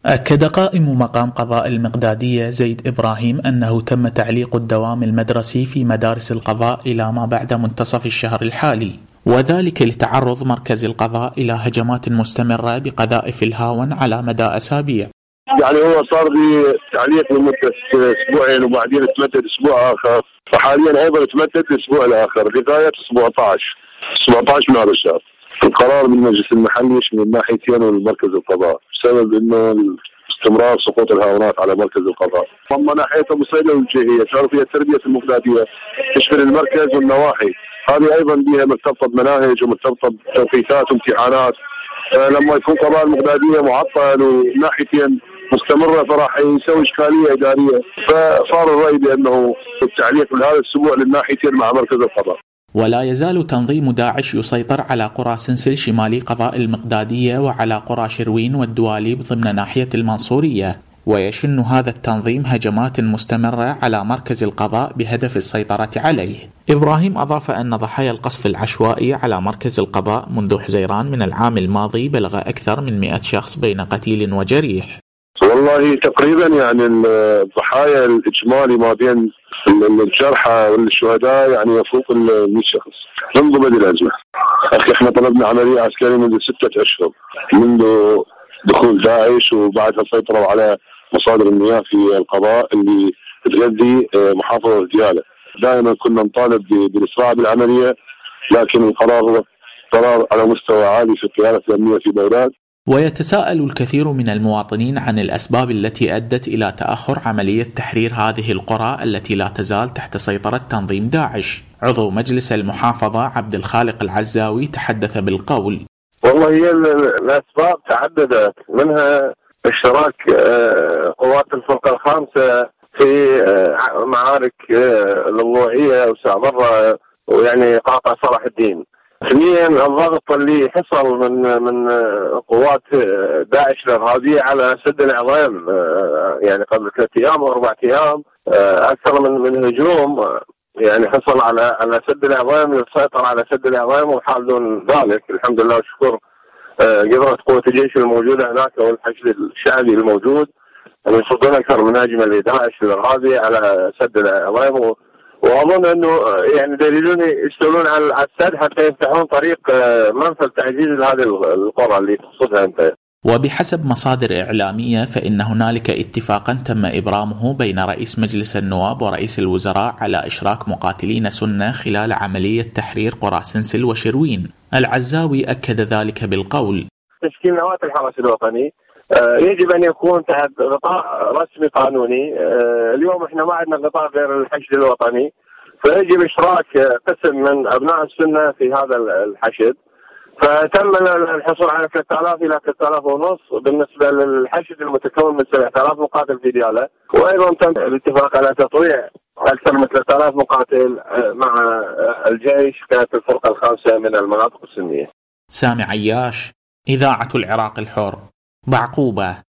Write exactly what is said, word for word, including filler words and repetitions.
أكد قائم مقام قضاء المقدادية زيد إبراهيم أنه تم تعليق الدوام المدرسي في مدارس القضاء إلى ما بعد منتصف الشهر الحالي، وذلك لتعرض مركز القضاء إلى هجمات مستمرة بقذائف الهاون على مدى أسابيع. يعني هو صار بتعليق لمدة أسبوعين وبعدين تمدد أسبوع آخر، وحاليا أيضا تمدد الأسبوع الآخر لغاية سبعة عشر من هذا الشهر. القرار من المجلس المحلي من الناحيتين والمركز القضاء بسبب انه استمرار سقوط الهاونات على مركز القضاء. اما ناحيه ابو سعيد الوجيهيه صار فيها التربيه المقداديه تشمل المركز والنواحي، هذه ايضا بها مرتبطه بمناهج ومرتبطه بتوقيتات وامتحانات. لما يكون قضاء المقداديه معطل وناحيتين مستمره فراح يسوي اشكاليه اداريه، فصار الراي بانه التعليق لهذا الاسبوع للناحيتين مع مركز القضاء. ولا يزال تنظيم داعش يسيطر على قرى سنسل شمالي قضاء المقدادية وعلى قرى شروين والدواليب ضمن ناحية المنصورية، ويشن هذا التنظيم هجمات مستمرة على مركز القضاء بهدف السيطرة عليه. إبراهيم أضاف أن ضحايا القصف العشوائي على مركز القضاء منذ حزيران من العام الماضي بلغ أكثر من مئة شخص بين قتيل وجريح. والله تقريبا يعني الضحايا الإجمالي ما بين الجرحى والشهداء يعني يفوق ال مئة شخص منذ بدء الأزمة. أخي احنا طلبنا عملية عسكرية منذ ستة أشهر منذ دخول داعش، وبعدها سيطروا على مصادر المياه في القضاء اللي تغذي محافظة ديالى. دائما كنا نطالب بالإسراع بالعملية، لكن القرار هو قرار على مستوى عالي في القيادة الأمنية في بغداد. ويتساءل الكثير من المواطنين عن الأسباب التي أدت إلى تأخر عملية تحرير هذه القرى التي لا تزال تحت سيطرة تنظيم داعش. عضو مجلس المحافظة عبد الخالق العزاوي تحدث بالقول: والله هي الأسباب تعددت، منها اشتراك قوات الفرقة الخامسة في معارك الضلوعية وسامرة ويعني قاطع صلاح الدين. ثانيا الضغط اللي حصل من من قوات داعش الارهابيه على سد العظام، يعني قبل ثلاث ايام او اربع ايام اكثر من من هجوم يعني حصل على على سد العظام، للسيطره على سد العظام، وحال دون ذلك الحمد لله والشكر قدرت قوه الجيش الموجوده هناك والحشد الشعبي الموجود ان يصدون اكثر من هجمه لداعش الارهابي على سد العظام، واظن انه يعني دليلون يشتغلون على السد حتى يفتحون طريق منفذ تعزيز هذه القرى اللي تقصدها انت. وبحسب مصادر إعلامية فإن هنالك اتفاقا تم إبرامه بين رئيس مجلس النواب ورئيس الوزراء على إشراك مقاتلين سنة خلال عملية تحرير قرى سنسل وشروين. العزاوي أكد ذلك بالقول: تشكيل نواة الحرس الوطني يجب أن يكون تحت غطاء رسمي قانوني. اليوم احنا ما عندنا غطاء غير الحشد الوطني، فيجب إشراك قسم من أبناء السنة في هذا الحشد. فتم الحصول على ثلاثة آلاف إلى ثلاثة آلاف ونص بالنسبة للحشد المتكون من سبعة آلاف مقاتل في ديالى، وأيضا تم الاتفاق على تطويع أكثر من ثلاثة آلاف مقاتل مع الجيش كانت الفرقة الخامسة من المناطق السنية. سامي عياش، إذاعة العراق الحر، بعقوبة.